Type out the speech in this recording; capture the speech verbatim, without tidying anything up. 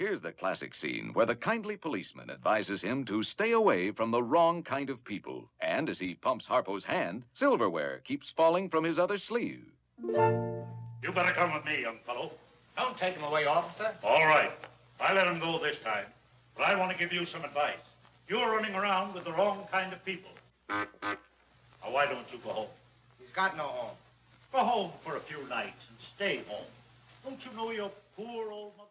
Here's the classic scene where the kindly policeman advises him to stay away from the wrong kind of people. And as he pumps Harpo's hand, silverware keeps falling from his other sleeve. You better come with me, young fellow. Don't take him away, officer. All right. I let him go this time. But I want to give you some advice. You're running around with the wrong kind of people. Now, why don't you go home? He's got no home. Go home for a few nights and stay home. Don't you know your poor old mother?